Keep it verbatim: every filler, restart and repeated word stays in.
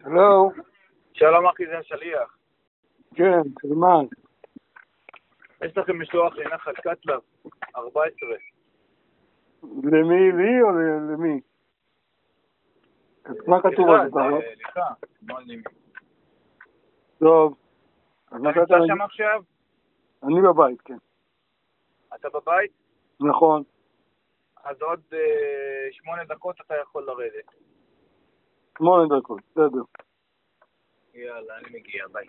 הלו. שלום אחי, זה השליח. כן, סלמן. יש לכם משלוח לנחל קטלב, ארבע עשרה. למי, לי או למי? מה כתוב על זה? לך, לא למי. טוב. אתה נמצא שם עכשיו? אני בבית, כן. אתה בבית? נכון. אז עוד שמונה דקות אתה יכול לרדת. שמונה דקות, בסדר. יאללה, אני מגיע, ביי.